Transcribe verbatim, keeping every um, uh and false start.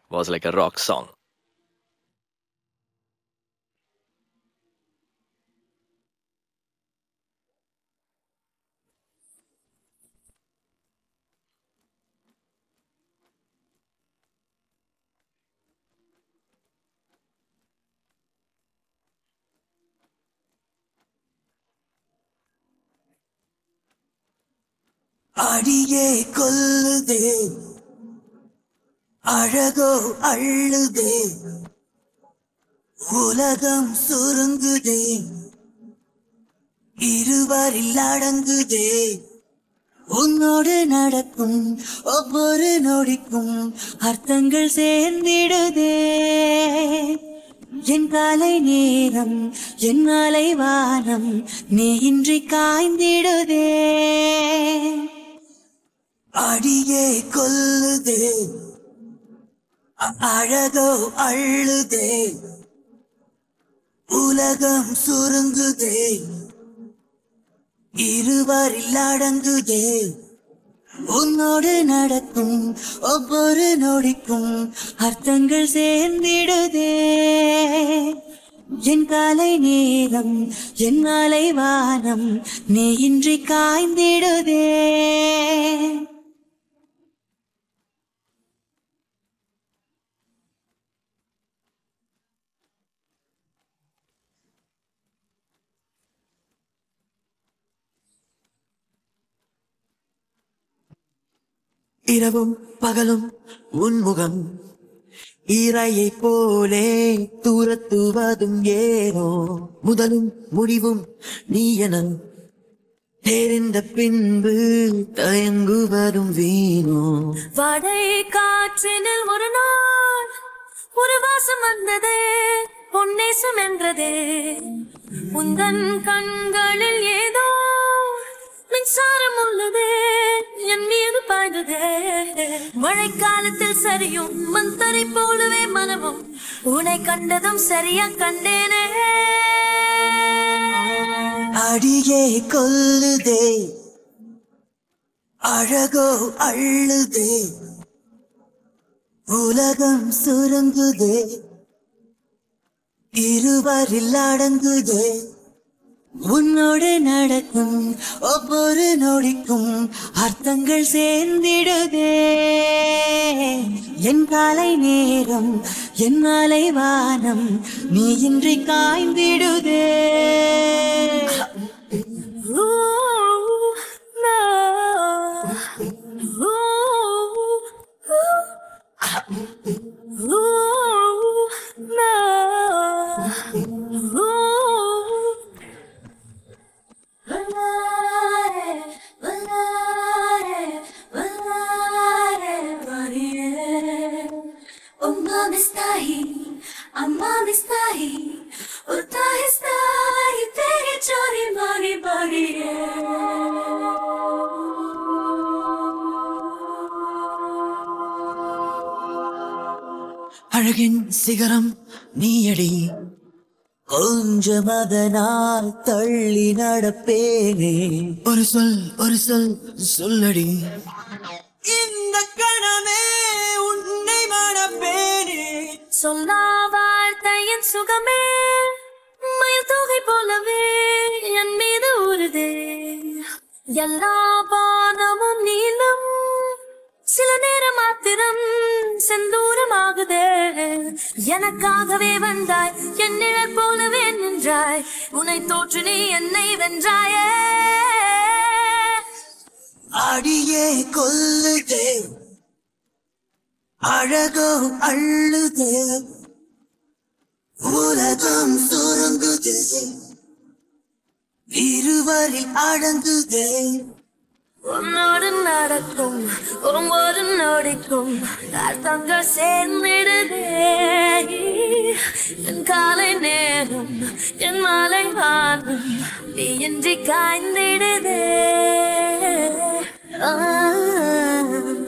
was like a rock song. அடியே கொல்லுதே அழகோ அள்ளுதே உலகம் சுருங்குதே இருவரில் அடங்குதே உன்னோடு நடக்கும் ஒவ்வொரு நொடிக்கும் அர்த்தங்கள் சேர்ந்திடுதே என் காலை நேரம் என் மாலை வானம் நீ இன்றி காய்ந்திடுதே அடியே கொல்லுதே அழகோ அள்ளுதே உலகம் சுருங்குதே இருவரில் அடங்குதே உன்னோடு நடக்கும் ஒவ்வொரு நொடிக்கும் அர்த்தங்கள் சேர்ந்திடுதே என் காலை நேரம் என் மாலை வானம் நீ இன்றி காய்ந்திடுதே இரவும் பகலும் உன்முகம் ஈரையை போலே தூரத்துவதும் ஏனோ முதலும் முடிவும் நீ என தெரிந்த பின்பு தயங்குவதும் வீணோ வடை காற்றினில் ஒரு நாள் ஒரு வாசம் வந்ததே பொன்னேசம் என்றதே உந்தன் கண்களில் ஏதோ மின்சாரம் உள்ளதே என் மீது பாய்ந்ததே மழைக்காலத்தில் சரியும் மந்தரை போலவே மனமும் உன்னை கண்டதும் சரியா கண்டேனே அடியே கொல்லுதே அழகோ அள்ளுதே உலகம் சுருங்குதே இருவரில் அடங்குதே உன்னோடு நடக்கும் ஒவ்வொரு நொடிக்கும் அர்த்தங்கள் சேர்ந்திடுதே என் காலை நேரம் என் மாலை வானம் நீ இன்றி காய்ந்திடுதே अम्मा मिस्ताही उता हिस्ताही तेरी चोरी मारी बारी அழகின் சிகரம் நீயடி கொஞ்சம் அதனால் தள்ளி நடப்பேனே ஒரு சொல் ஒரு சொல் சொல்லடி இந்த கணமே உன்னை மணப்பேனே சொல்லா வார்த்தையின் சுகமே மயில் தொகை போலவே என் மீது ஊறுதே எல்லா பானமும் நீளும் சில நேரம் மாத்திரம் செந்தூரமாகுதே எனக்காகவே வந்தாய் என் நிழல் போலவே நின்றாய் உன்னை தோற்று நீ என்னை வென்றாயே அடியே கொல்லுதே அழகோ அள்ளுதே உலகம் சுருங்குதே இருவரில் அடங்குதே உன்னோடு நடக்கும் ஒவ்வொரு நொடிக்கும் அர்த்தங்கள் சேர்ந்திடுதே என் காலை நேரம் என் மாலை வானம் நீ இன்றி காய்ந்திடுதே.